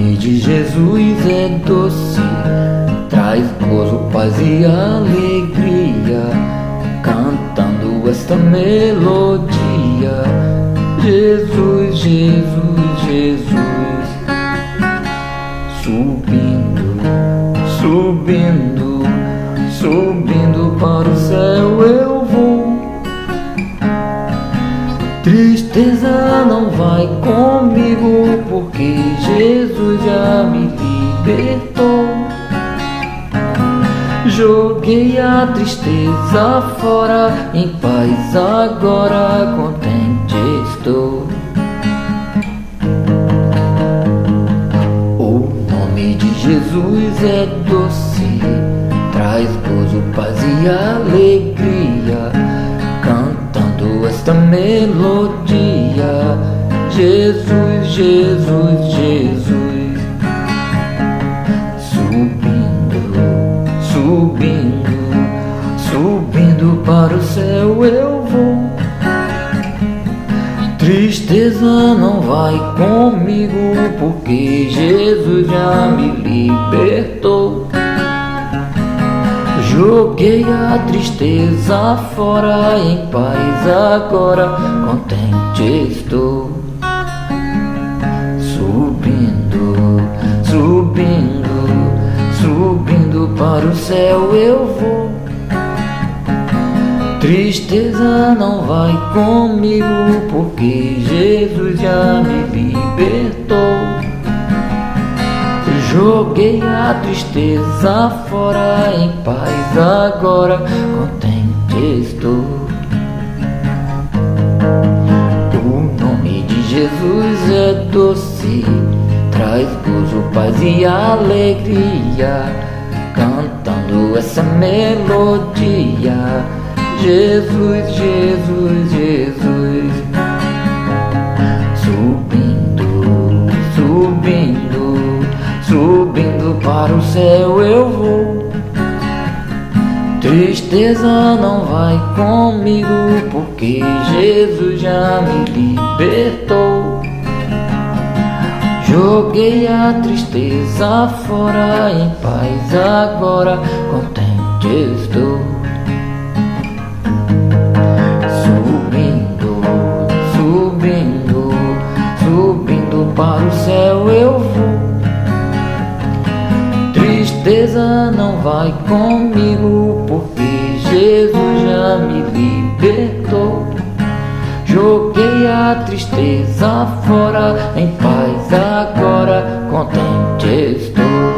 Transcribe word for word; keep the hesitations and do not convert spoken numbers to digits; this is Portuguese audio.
nome de Jesus é doce, traz gozo, paz e alegria, cantando esta melodia. Jesus, Jesus, Jesus, subindo, subindo, subindo para o céu eu vou. Tristeza não vai comigo, porque Jesus já me libertou. Joguei a tristeza fora, em paz agora contente estou. O nome de Jesus é doce, traz gozo, paz e alegria, cantando esta melodia. Jesus, Jesus, Jesus, subindo, subindo, subindo para o céu eu vou. Tristeza não vai comigo, porque Jesus já me libertou. Joguei a tristeza fora, em paz agora contente estou. Subindo, subindo, subindo para o céu eu vou. Tristeza não vai comigo, porque Jesus já me libertou. Joguei a tristeza fora, em paz agora contente estou. O nome de Jesus é doce, traz gozo, paz e alegria, cantando essa melodia. Jesus, Jesus, Jesus, subindo, subindo, subindo para o céu eu vou. Tristeza não vai comigo, porque Jesus já me libertou. Joguei a tristeza fora, em paz agora contente estou. Subindo, subindo, subindo para o céu eu vou. Tristeza não vai comigo, porque Jesus já me libertou. Joguei a tristeza fora, em paz agora contente estou.